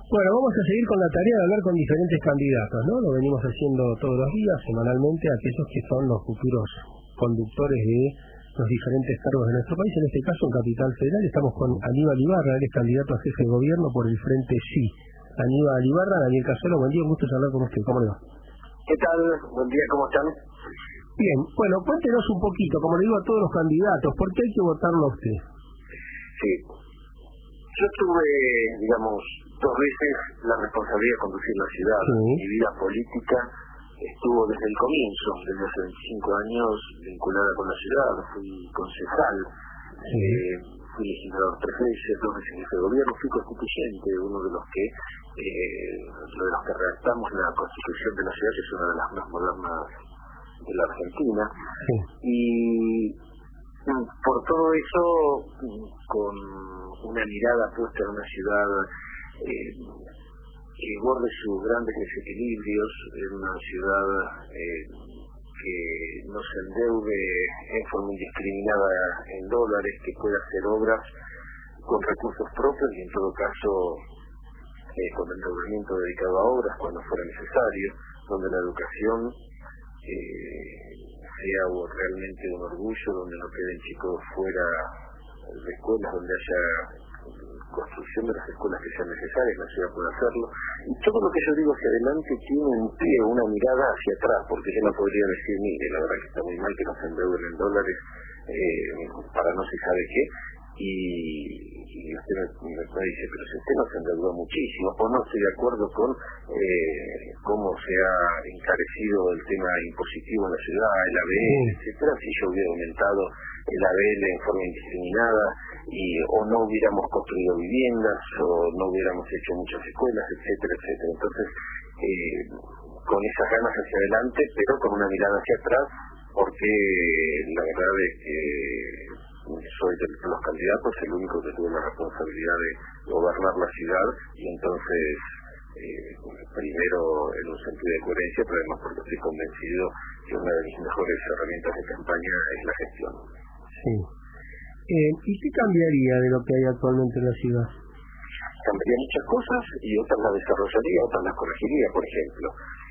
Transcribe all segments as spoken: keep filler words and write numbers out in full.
Bueno, vamos a seguir con la tarea de hablar con diferentes candidatos, ¿no? Lo venimos haciendo todos los días, semanalmente, aquellos que son los futuros conductores de los diferentes cargos de nuestro país. En este caso, en Capital Federal, estamos con Aníbal Ibarra, él es candidato a jefe de gobierno por el Frente Sí. Aníbal Ibarra, Daniel Casola, buen día, un gusto hablar con usted. ¿Cómo le va? ¿Qué tal? Buen día, ¿cómo están? Bien, bueno, cuéntenos un poquito, como le digo a todos los candidatos, ¿por qué hay que votarlo a usted? Sí. Yo tuve, digamos, dos veces la responsabilidad de conducir la ciudad. Sí. Mi vida política estuvo desde el comienzo, desde hace veinticinco años, vinculada con la ciudad. Fui concejal, Sí. eh, fui legislador tres veces, dos veces jefe de gobierno, fui constituyente, uno de los que eh, de los que redactamos la constitución de la ciudad, que es una de las más modernas de la Argentina. Sí. Y por todo eso, con una mirada puesta en una ciudad eh, que borde sus grandes desequilibrios, en una ciudad eh, que no se endeude en forma indiscriminada en dólares, que pueda hacer obras con recursos propios y en todo caso eh, con endeudamiento dedicado a obras cuando fuera necesario, donde la educación eh, sea realmente un orgullo, donde no queden chicos fuera de escuelas, donde haya construcción de las escuelas que sean necesarias, la ciudad puede hacerlo. Y todo lo que yo digo hacia adelante tiene un pie, una mirada hacia atrás, porque yo no podría decir, mire, la verdad que está muy mal que nos endeuden en dólares eh, para no se sabe qué, y, y usted me, me dice, pero si usted nos endeudó muchísimo, o no estoy de acuerdo con eh, cómo se ha encarecido el tema impositivo en la ciudad, el A B L, etcétera, si yo hubiera aumentado el A B L en forma indiscriminada, y o no hubiéramos construido viviendas, o no hubiéramos hecho muchas escuelas, etcétera, etcétera. Entonces, eh, con esas ganas hacia adelante, pero con una mirada hacia atrás, porque la verdad es que soy de los candidatos el único que tuvo la responsabilidad de gobernar la ciudad, y entonces eh, primero en un sentido de coherencia, pero además porque estoy convencido que una de mis mejores herramientas de campaña es la gestión. Sí. Eh, ¿Y qué cambiaría de lo que hay actualmente en la ciudad? Cambiaría muchas cosas y otras las desarrollaría, otras las corregiría. Por ejemplo,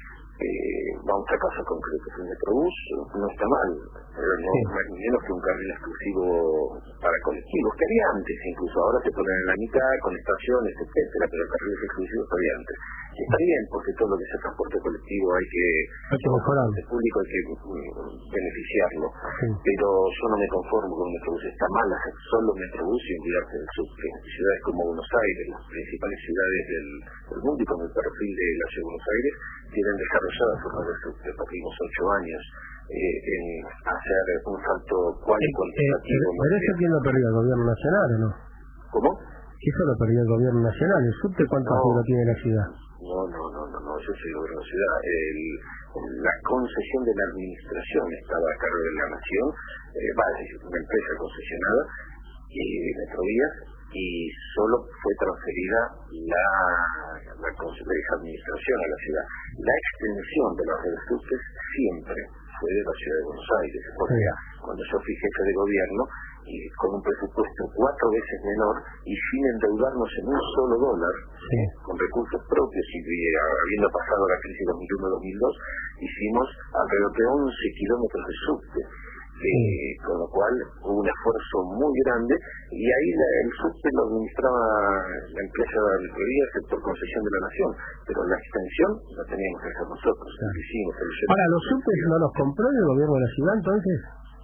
eh, vamos a casos concretos, el Metrobús no está mal, pero no Sí. es menos que un carril exclusivo para colectivos, que había antes incluso, ahora se ponen en la mitad con estaciones, etcétera, pero el carril exclusivo todavía antes. Y está bien, porque todo lo que sea transporte colectivo hay que, Hay que mejorarlo. el público hay que um, beneficiarlo, Sí. pero yo no me conformo con un Metrobús, está mal hacer solo Metrobús y olvidarse del subte. Ciudades como Buenos Aires, las principales ciudades del, del mundo y con el perfil de la ciudad de Buenos Aires, tienen desarrollada su red de subte. Perdimos ocho años eh, en hacer un salto cual y cuantitativo. Eh, ¿Pero eso quién lo perdió? ¿El gobierno nacional o no? ¿Cómo? Eso lo perdió el gobierno nacional. ¿El subte cuánto No. tiene la ciudad? No, no, no, no, no, yo soy gobierno de ciudad. El, la concesión de la administración estaba a cargo de la nación, eh, va, es una empresa concesionada y de Metrovías, y solo fue transferida la, la, la esa administración a la ciudad. La extensión de las redes subtes siempre fue de la ciudad de Buenos Aires, porque Sí. cuando yo fui jefe de gobierno, y con un presupuesto cuatro veces menor y sin endeudarnos en un solo dólar, Sí. con recursos propios y habiendo pasado la crisis dos mil uno dos mil dos, hicimos alrededor de once kilómetros de subte, eh, Sí. con lo cual hubo un esfuerzo muy grande, y ahí la, el subte lo administraba la empresa de Metrovías por concesión de la nación, pero la extensión la teníamos que hacer nosotros. Claro. Hicimos el Ahora, ¿los subtes no los compró el gobierno de la ciudad entonces?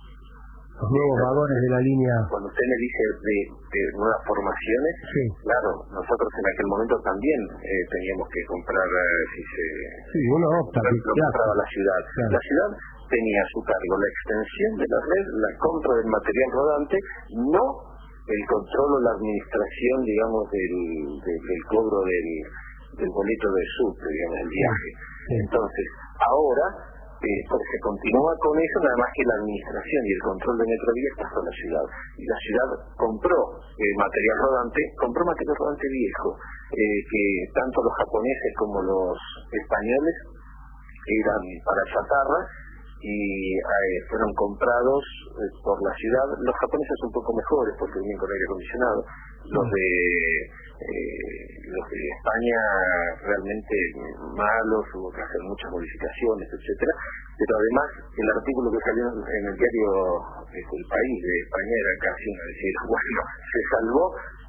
Los nuevos vagones de la línea. Cuando usted me dice de, de nuevas formaciones, Sí. claro, nosotros en aquel momento también eh, teníamos que comprar, eh, si se Sí, uno opta. lo Claro. compraba la ciudad. Claro. La ciudad tenía a su cargo la extensión de la red, la compra del material rodante, no el control o la administración, digamos, del, del, del cobro del, del boleto de subte, digamos, del viaje. Sí. Entonces, ahora Eh, porque se continúa con eso, nada más que la administración y el control de Metrovías pasó a la ciudad. Y la ciudad compró eh, material rodante, compró material rodante viejo, eh, que tanto los japoneses como los españoles eran para chatarra, y eh, fueron comprados eh, por la ciudad. Los japoneses un poco mejores porque vienen con aire acondicionado. Los de eh, los de España realmente malos, hubo que hacer muchas modificaciones, etcétera. Pero además el artículo que salió en el diario eh, El País de España era casi una decir, bueno, se salvó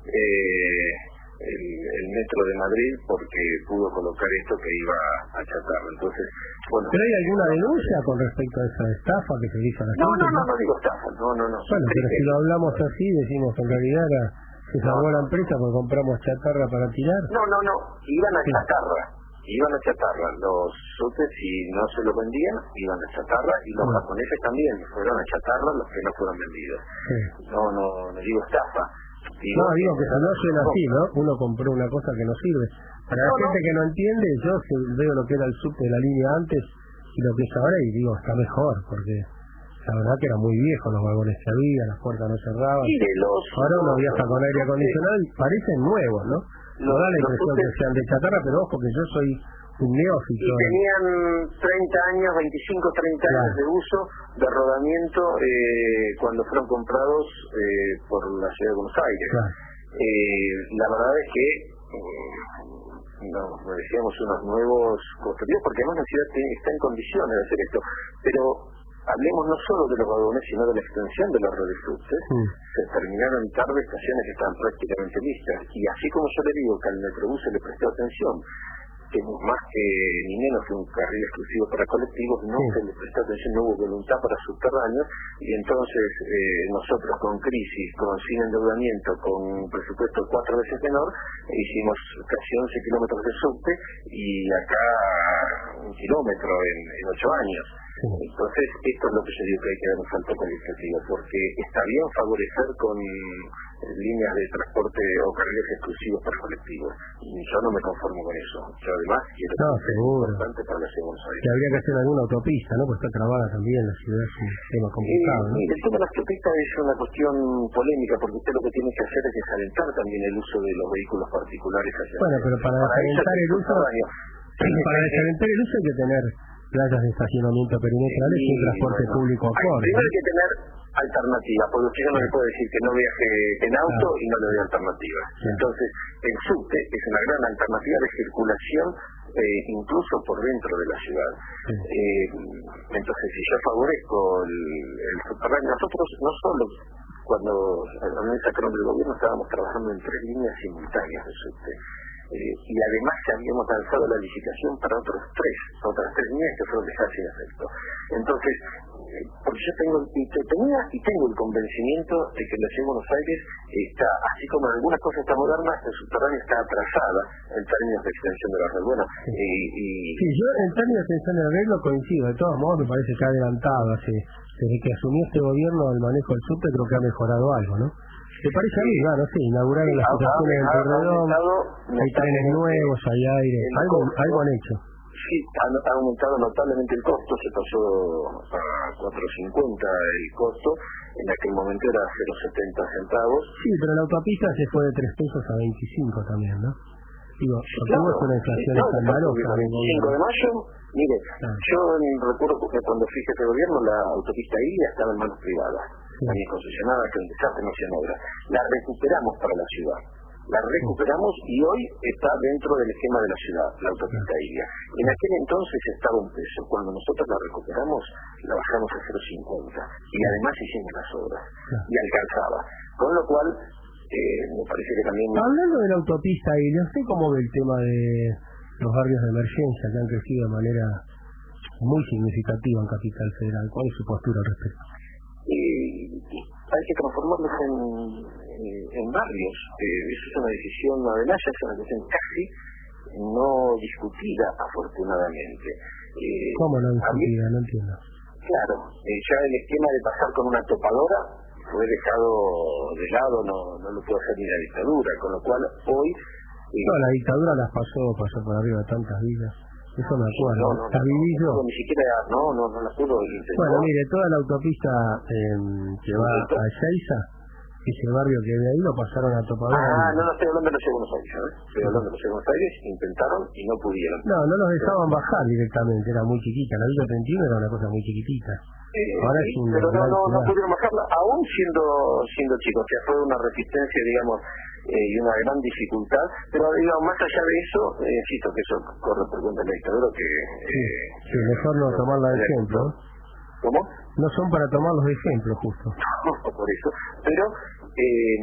eh, el, el metro de Madrid porque pudo colocar esto que iba a chatarlo. Entonces, bueno. ¿Pero hay alguna denuncia con respecto a esa estafa que se hizo a la no, gente? No, no, no, no digo estafa, no, no, no. Bueno, pero si lo hablamos así, decimos en realidad era, se salvó la empresa porque compramos chatarra para tirar. No, no, no, iban a chatarra, iban a chatarra. Los subtes, si no se lo vendían, iban a chatarra, y los sí. japoneses también fueron a chatarra los que no fueron vendidos. Sí. No, no, no digo estafa. Digo, no, digo que no suena así, ¿no? Uno compró una cosa que no sirve. Para no, la gente no. que no entiende, yo veo lo que era el subte de la línea antes y lo que es ahora, y digo, está mejor, porque la verdad que era muy viejo, los vagones se abrían, las puertas no cerraban. Y de los, ahora uno viaja con aire acondicionado y parecen nuevos, ¿no? No da la impresión que sean de chatarra, pero ojo que yo soy un neófito. Y tenían treinta años, veinticinco, treinta claro. años de uso, de rodamiento, eh, cuando fueron comprados eh, por la ciudad de Buenos Aires. Claro. Eh, la verdad es que eh, no, decíamos unos nuevos constructivos, porque además la ciudad está en condiciones de hacer esto, pero hablemos no solo de los vagones, sino de la extensión de los redes subtes. Mm. Se terminaron tarde estaciones que estaban prácticamente listas, y así como yo le digo que al Metrobús se le prestó atención, que más que ni menos que un carril exclusivo para colectivos, no sí. se le prestó atención, no hubo voluntad para subterráneos, y entonces eh, nosotros con crisis, con sin endeudamiento, con un presupuesto cuatro veces menor, hicimos casi once kilómetros de subte, y acá un kilómetro en, en ocho años. Sí. Entonces, esto es lo que yo digo que hay que dar un salto cualitativo, porque está bien favorecer con líneas de transporte o carriles exclusivos para colectivos. Y yo no me conformo con eso. Yo además quiero no, que sea importante para la ciudad de Buenos Aires. Que habría que hacer alguna autopista, ¿no? Pues está trabada también la ciudad, es un tema complicado, eh, ¿no? El tema de la autopista es una cuestión polémica, porque usted lo que tiene que hacer es desalentar también el uso de los vehículos particulares hacia bueno, pero para, para desalentar el uso para desalentar el uso hay que tener playas de estacionamiento perimetrales y un transporte bueno, público acorde. Primero hay que tener alternativa, porque usted no le puede decir que no viaje en auto claro. y no le doy alternativa. Sí. Entonces, el subte es una gran alternativa de circulación, eh, incluso por dentro de la ciudad. Sí. Eh, entonces, si yo favorezco el, el subterráneo, nosotros no solo cuando al mes sacaron del gobierno estábamos trabajando en tres líneas simultáneas de subte. Eh, y además que habíamos lanzado la licitación para otros tres, otras tres líneas que fueron dejadas sin efecto. Entonces, eh, porque yo tengo, y tenía y tengo el convencimiento de que la ciudad de Buenos Aires está, así como en algunas cosas está moderna, el subterráneo está atrasada en términos de extensión de la red. Bueno, sí. y, y... sí, yo en términos de extensión de la red lo coincido, de todos modos me parece que ha adelantado, así, desde que asumió este gobierno el manejo del subte creo que ha mejorado algo, ¿no? ¿Te parece a mí? Claro, sí, inauguraron las estaciones del Corredor, hay trenes nuevos, hay aire, algo, algo han hecho. Sí, ha, ha aumentado notablemente el costo, se pasó a cuatro cincuenta el costo, en aquel momento era cero setenta centavos. Sí, pero la autopista se fue de tres pesos a veinticinco también, ¿no? Digo, sí, claro, es una inflación sí, escandalosa. El veinticinco de mayo, mire, claro. yo recuerdo que cuando fui jefe de gobierno la autopista Ilia estaba en manos privadas. Sí. También concesionada, que un desastre no hacían obra. La recuperamos para la ciudad. La recuperamos sí. y hoy está dentro del esquema de la ciudad, la autopista sí. Ilia. En aquel entonces estaba un peso. Cuando nosotros la recuperamos, la bajamos a cero cincuenta. Y además hicimos las obras. Sí. Y alcanzaba. Con lo cual, eh, me parece que también... Hablando de la autopista Ilia, ¿usted cómo ve el tema de los barrios de emergencia que han crecido de manera muy significativa en Capital Federal? ¿Cuál es su postura al respecto? Eh, hay que transformarlos en, en, en barrios. Eh, eso es una decisión adelaya, es una decisión casi no discutida, afortunadamente. Eh, ¿Cómo no discutida? No entiendo. Claro, eh, ya el esquema de pasar con una topadora fue dejado de lado, no, no lo puede hacer ni la dictadura, con lo cual hoy... Eh, no, la dictadura las pasó, pasó por arriba de tantas vidas. Eso me acuerdo. No, no, no, no, no, ni siquiera, no, no, no la puedo. Bueno, mire, toda la autopista eh, que va a Ezeiza ese barrio que de ahí lo pasaron a Topadora. Ah, no, no estoy hablando de la Ciudad de Buenos Aires, ¿sabes? Estoy hablando de la Ciudad de Buenos Aires, intentaron y no pudieron. No, no los dejaban bajar directamente, era muy chiquita. La Villa treinta y uno era una cosa muy chiquitita. Eh, Ahora sí, es un pero no, no, no ciudad. pudieron bajarla, aún siendo siendo chicos, o sea, fue una resistencia, digamos, eh, y una gran dificultad, pero digamos, más allá de eso, eh, insisto que eso corre por cuenta de la dictadura, que... Sí, Eh, sí, mejor no tomarla de ejemplo. ¿Cómo? No son para tomarlos de ejemplo, justo. Por eso, pero eh,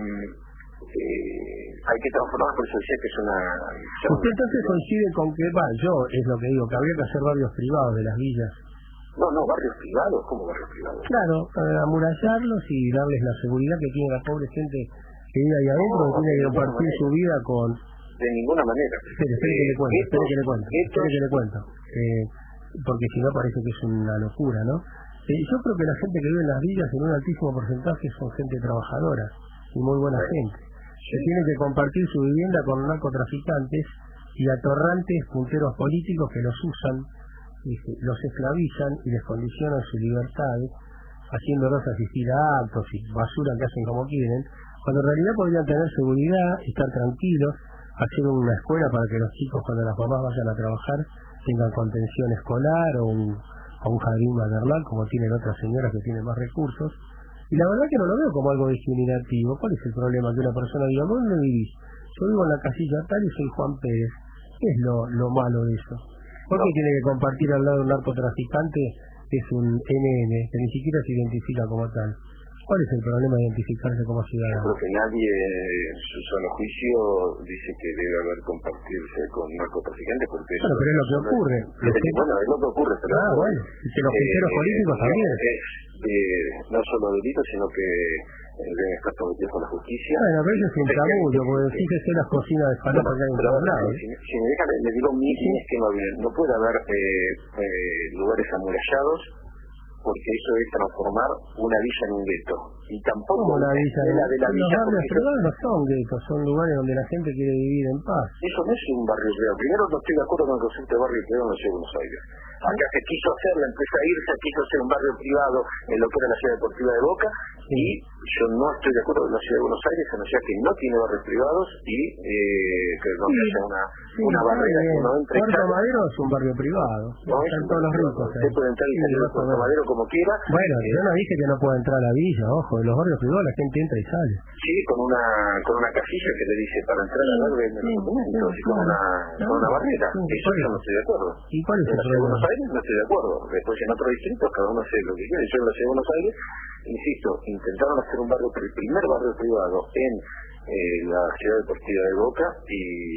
eh, hay que transformar, por eso decía que es una... Usted entonces coincide con que, va, yo es lo que digo, que habría que hacer barrios privados de las villas. No, no, barrios privados, ¿cómo barrios privados? Claro, eh, amurallarlos y darles la seguridad que tiene la pobre gente que vive ahí adentro, No, que tiene que de compartir ninguna su vida con... De ninguna manera. Espere, espere que le cuento, Eh, espere que le cuento, estos- espere que le cuento. Eh, porque si no parece que es una locura, ¿no? Eh, yo creo que la gente que vive en las villas en un altísimo porcentaje son gente trabajadora y muy buena gente. Se tiene que compartir su vivienda con narcotraficantes y atorrantes punteros políticos que los usan, y se- los esclavizan y les condicionan su libertad, haciéndolos asistir a actos y basura que hacen como quieren, cuando en realidad podrían tener seguridad, estar tranquilos, hacer una escuela para que los chicos cuando las mamás vayan a trabajar tengan contención escolar o un, o un jardín maternal como tienen otras señoras que tienen más recursos. Y la verdad que no lo veo como algo discriminativo. ¿Cuál es el problema? Que una persona diga, ¿dónde vivís? Yo vivo en la casilla tal y soy Juan Pérez. ¿Qué es lo, lo malo de eso? ¿Por qué tiene que compartir al lado de un narcotraficante que es un N N, que ni siquiera se identifica como tal? ¿Cuál es el problema de identificarse como Yo ciudadano? creo que nadie en su sano juicio dice que debe haber compartirse con narcotraficantes porque Bueno, pero es lo que ocurre. es, es, bueno, es lo que ocurre, pero Ah, bueno, y que los punteros eh, políticos eh, también. es eh, no solo delito, sino que eh, deben estar sometidos con la justicia. Bueno, pero eso es un chamullo, porque fíjese las cocinas de falopa que hay en Pero todos ahora, lados. si, si me dejan, le digo mi, mi esquema bien, no puede haber eh, eh, lugares amurallados porque eso es transformar una villa en un gueto. Y tampoco Como la villa, de la, de la los villa barrios porque privados no son guetos, son lugares donde la gente quiere vivir en paz. eso no es un barrio privado. Primero no estoy de acuerdo con el concepto de barrio privado en la Ciudad de Buenos Aires. Acá se quiso hacer, la empresa IRSA quiso hacer un barrio privado en lo que era la ciudad deportiva de Boca, Sí. y yo no estoy de acuerdo con la Ciudad de Buenos Aires, en una ciudad que no tiene barrios privados y eh, que no Sí. haya una, Sí, una está barrera que bien. uno entre y Puerto salga. Madero es un barrio privado, No, es están un todos los barrio ricos privado. ahí. Usted puede entrar y Sí, salir de Puerto Puerto Madero. Madero como quiera. Bueno, eh, yo no dije que no pueda entrar a la villa, ojo, en los barrios privados la gente entra y sale. Sí, con una con una casilla que le dice para entrar a ver en Sí, los documentos sí, y con claro. una, con una barrera. Sí, Eso por yo eso. no estoy de acuerdo. ¿Y cuál es En el la Ciudad de Buenos problema? Aires no estoy de acuerdo. Después en otros distritos cada uno hace lo que quiere. Yo en la Ciudad de Buenos Aires, insisto, intentaron hacer un barrio, el primer barrio privado en eh, la ciudad deportiva de Boca y,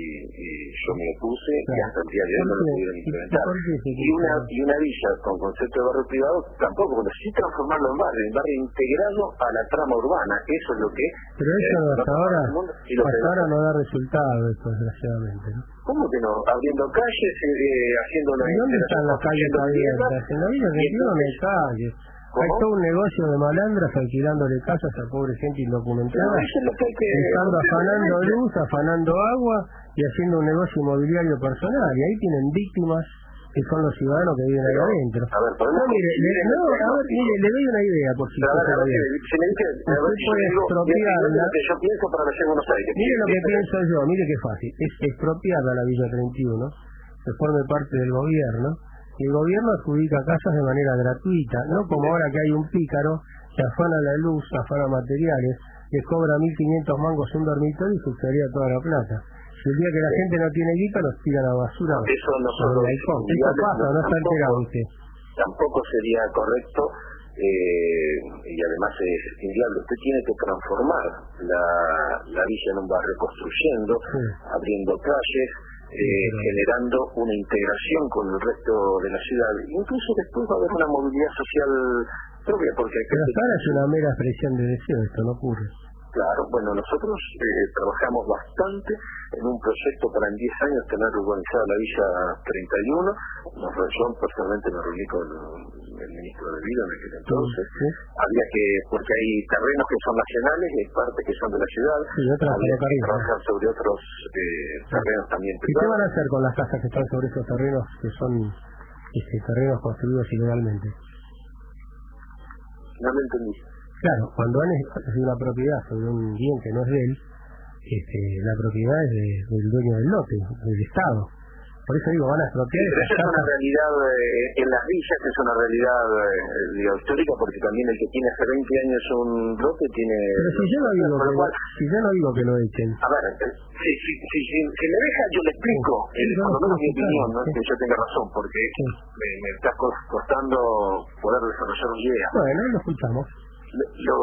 y yo me opuse y Claro. hasta el día de hoy no lo ¿Por qué? pudieron ¿Y implementar. por qué se Y una, y una villa con concepto de barrio privado tampoco, pero sí transformarlo en barrio, en barrio integrado a la trama urbana. Eso es lo que... Pero eso eh, hasta ahora, el mundo y lo que- hasta ahora no da resultado, esto, desgraciadamente, ¿no? ¿Cómo que no? Abriendo calles, eh, haciendo una... ¿Y dónde están las calles construyendo abiertas? viviendas, En la villa y treinta y uno no hay entonces- calles. Hay ¿Cómo? todo un negocio de malandras alquilándole casas a pobre gente Pero indocumentada, eso es lo que hay que... estando afanando luz, afanando agua y haciendo un negocio inmobiliario personal. Y ahí tienen víctimas que son los ciudadanos que viven ahí Pero, adentro. a ver, pero No, no, mire, le, no, a ver, mire, le doy una idea por si Pero a ver, fuera a ver, bien. si si me dice, a ver Usted si yo puede digo, expropiarla. yo digo lo que yo pienso para la ciudad de Buenos Aires. Mire lo que Este- pienso yo, mire qué fácil, es expropiarla la Villa treinta y uno, que forme parte del gobierno, y el gobierno adjudica casas de manera gratuita, no como ahora que hay un pícaro que afana la luz, afana materiales, les cobra mil quinientos mangos un dormitorio y sucedería toda la plata. Si el día que la gente no tiene guita, los tiran a basura. Eso no por solo el balcón. Esto pasa, no está enterado usted. Tampoco sería correcto eh, y además es inviable. Usted tiene que transformar la, la villa en un barrio construyendo, Sí. abriendo calles, eh, pero- generando una integración con el resto de la ciudad. Incluso después va a haber una movilidad social propia, porque hay Pero que... hasta ahora es una mera expresión de deseo, esto no ocurre. Claro, bueno, nosotros eh, trabajamos bastante en un proyecto para en diez años tener urbanizada la Villa treinta y uno. Nos, yo personalmente me reuní con el ministro de Vida en aquel entonces. Sí. Había que, porque hay terrenos que son nacionales y hay partes que son de la ciudad. Sí, otras Había que ferrocarriles. trabajar sobre otros eh, terrenos también ¿Y qué privados. van a hacer con las casas que están sobre esos terrenos que son este, terrenos construidos ilegalmente? No lo entendí. Claro, cuando han ejercido una propiedad sobre un bien que no es de él, este, la propiedad es de, del dueño del lote, del Estado. Por eso digo, van a expropiar. Sí, pero esa es una realidad eh, en las villas, es una realidad eh, digo, histórica, porque también el que tiene hace veinte años un lote tiene... Pero si yo no digo, que, cual, si yo no digo que lo echen. A ver, si, si, si, si, si me deja yo le explico, sí, el, por lo menos mi opinión, no es que yo tenga razón, porque sí. me, me está costando poder desarrollar una idea. Bueno, lo escuchamos. Lo,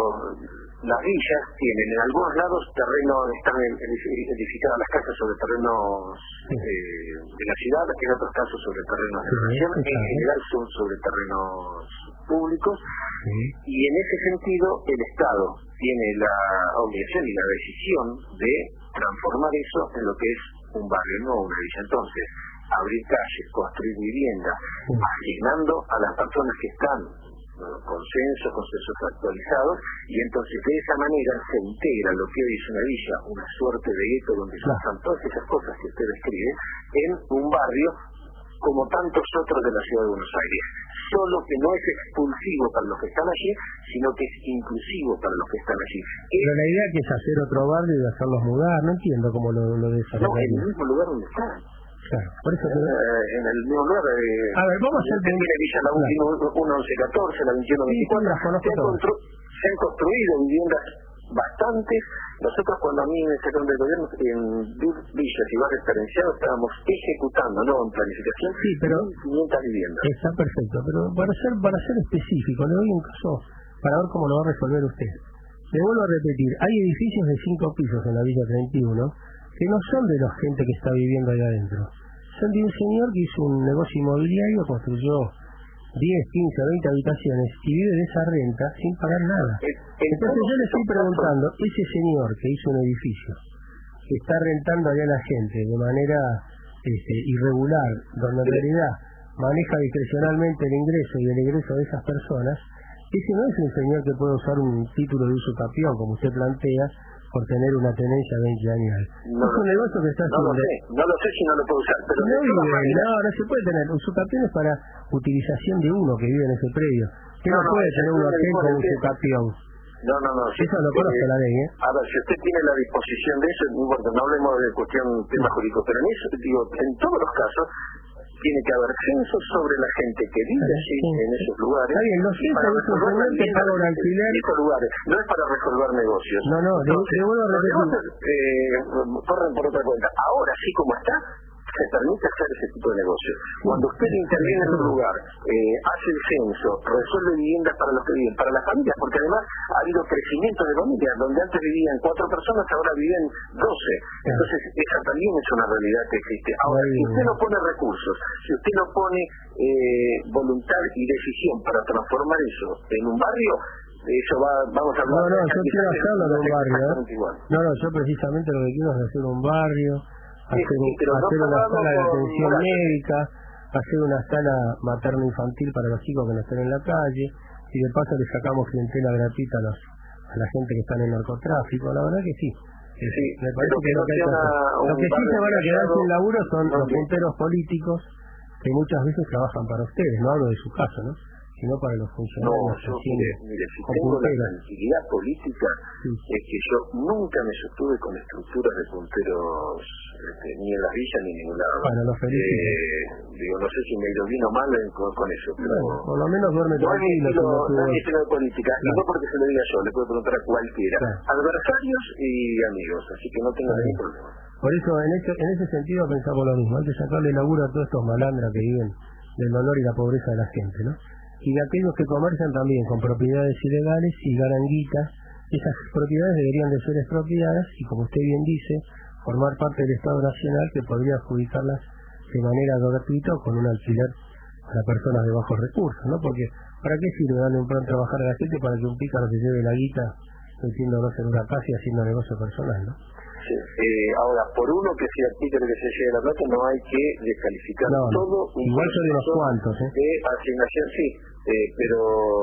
las villas tienen en algunos lados terreno, están edificadas las casas sobre terrenos sí. eh, de la ciudad, en otros casos sobre terrenos de la región, sí, en general son sobre terrenos públicos, sí. y en ese sentido el Estado tiene la obligación y la decisión de transformar eso en lo que es un barrio, no una villa. Entonces, abrir calles, construir vivienda, sí. asignando a las personas que están consensos, consensos actualizados, y entonces de esa manera se integra lo que hoy es una villa, una suerte de gueto donde se usan todas esas cosas que usted describe, en un barrio como tantos otros de la ciudad de Buenos Aires, solo que no es expulsivo para los que están allí, sino que es inclusivo para los que están allí. Pero la idea que es hacer otro barrio y hacerlos mudar, no entiendo cómo lo, lo desarrollan. No, en el mismo lugar donde están. Claro, por eso eh, en el mismo lugar eh, a ver, vamos a hacer tiene Villa la uno once catorce, la veintiuno veinticuatro, sí, se, han constru se han construido viviendas bastantes. Nosotros cuando a mí me sacaron del gobierno en villas y barrios carenciados estábamos ejecutando, no en planificación, sí, pero quinientas viviendas. Está perfecto, pero para ser, para ser específico, le doy un caso para ver cómo lo va a resolver usted. Le vuelvo a repetir, hay edificios de cinco pisos en la Villa treinta y uno que no son de la gente que está viviendo ahí adentro. Son de un señor que hizo un negocio inmobiliario, construyó diez, quince, veinte habitaciones y vive de esa renta sin pagar nada. Entonces yo le estoy preguntando, ese señor que hizo un edificio, que está rentando allá a la gente de manera este, irregular, donde en realidad maneja discrecionalmente el ingreso y el egreso de esas personas, ese no es un señor que puede usar un título de uso capión, como usted plantea, por tener una tenencia veinte años. No, es un negocio que está no haciendo... lo sé, no lo sé si no lo puedo usar, pero... No, vive, no, no se puede tener. Usucapión es para utilización de uno que vive en ese predio. Que no, no puede no, tener un hotel con usucapión. No, no, no. Si eso lo conoce la ley, ¿eh? A ver, si usted tiene la disposición de eso, no importa, no hablemos de cuestión tema jurídico, pero en eso, digo, en todos los casos, tiene que haber censos sobre la gente que vive allí, sí, en esos lugares. Está bien, los censos es un señor que paga un alquiler. Esos lugares, no es para resolver negocios. No, no, Entonces, le vuelvo a repetir. Eh, corren por otra cuenta. Ahora, así como está, se permite hacer ese tipo de negocios. Cuando usted interviene en un lugar, eh, hace el censo, resuelve viviendas para los que viven, para las familias, porque además ha habido crecimiento de familias, donde antes vivían cuatro personas, ahora viven doce. Entonces, esa también es una realidad que existe. Ahora, si usted no pone recursos, si usted no pone eh, voluntad y decisión para transformar eso en un barrio, eso va, vamos a hablar. No, no, yo quiero hacerlo en un barrio. ¿eh? No, no, yo precisamente lo que quiero es hacer un barrio, hacer, sí, sí, hacer no una sala de atención con... médica, hacer una sala materno-infantil para los chicos que no estén en la calle, y de paso le sacamos clientela gratuita a, los, a la gente que está en el narcotráfico. La verdad que sí. Sí, me parece que, que lo que, hay que hacer. Lo que sí se van a quedar sin laburo son no, los punteros políticos que muchas veces trabajan para ustedes. No hablo de su caso, ¿no? Sino para los funcionarios. No, yo, mire, mire, si tengo la tranquilidad política, sí. es que yo nunca me sostuve con estructuras de punteros este, ni en la villa ni en ningún lado. Bueno, lo felicito. Eh, digo, no sé si me lo vino mal con, con eso, pero... Bueno, por lo menos duerme no tranquilo. No es estilo de política, claro. Y no porque se lo diga yo, le puedo preguntar a cualquiera. Claro. Adversarios y amigos, así que no tengo claro. ningún problema. Por eso, en ese, en ese sentido pensamos lo mismo. Hay que sacarle laburo a todos estos malandras que viven del dolor y la pobreza de la gente, ¿no? Y de aquellos que comercian también con propiedades ilegales y ganan guita, esas propiedades deberían de ser expropiadas y, como usted bien dice, formar parte del Estado Nacional, que podría adjudicarlas de manera gratuita o con un alquiler para personas de bajos recursos, ¿no? Porque ¿para qué sirve darle un plan a trabajar a la gente para que un pícaro se lleve la guita metiéndonos en una casa y haciendo negocio personal, ¿no? Sí. Eh, ahora, por uno que sea artículo que se lleve la plata, no hay que descalificar no, todo. Igual son de unos cuantos, ¿eh? De asignación, sí, eh, pero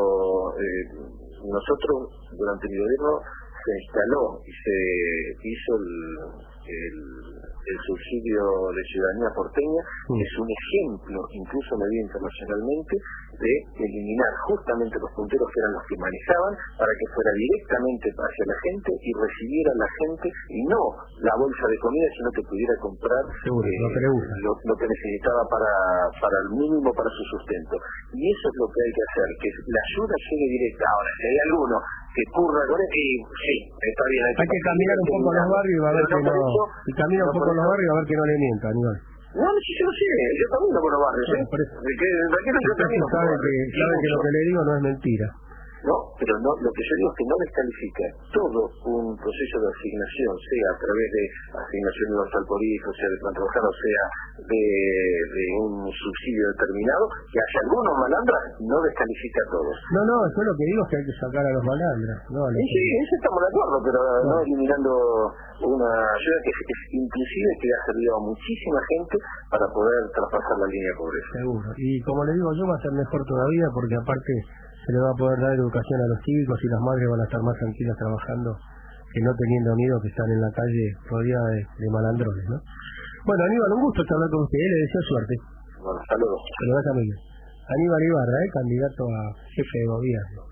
eh, nosotros, durante mi gobierno, se instaló y se hizo el, el el subsidio de ciudadanía porteña, sí. Es un ejemplo, incluso medido internacionalmente, de eliminar justamente los punteros que eran los que manejaban para que fuera directamente hacia la gente y recibiera a la gente y no la bolsa de comida, sino que pudiera comprar Seguro, eh, lo, que le gusta. lo, lo que necesitaba para, para el mínimo para su sustento. Y eso es lo que hay que hacer, que la ayuda llegue directa. Ahora, si hay alguno que curra con eso, y sí, está bien. Hay, hay que, que caminar un poco los barrios y va a ver que no, no y camina un poco los barrios y va a ver que no le mienta, Aníbal. No, si yo lo sé, yo también lo conozco barrios, ¿eh? Por eso. ¿De qué, de qué no yo también sabe que, sabe que lo que le digo no es mentira. No, pero no, lo que yo digo es que no descalifica todo un proceso de asignación, sea a través de asignación universal por hijo, sea de plan trabajar, o sea de, de un subsidio determinado, que haya algunos malandras, no descalifica a todos. No, no, yo lo que digo es que hay que sacar a los malandras. No, sí, sí, eso estamos de acuerdo, pero no, no eliminando una ayuda que es, es inclusive que ha servido a muchísima gente para poder traspasar la línea de pobreza. Seguro. Y como le digo yo, va a ser mejor todavía porque aparte se le va a poder dar educación a los chicos y las madres van a estar más tranquilas trabajando que no teniendo miedo que están en la calle rodeadas de, de malandrones, ¿no? Bueno, Aníbal, un gusto charlar con usted, le deseo suerte. Bueno, saludos. Se lo da también. Aníbal Ibarra, ¿eh? Candidato a jefe de gobierno.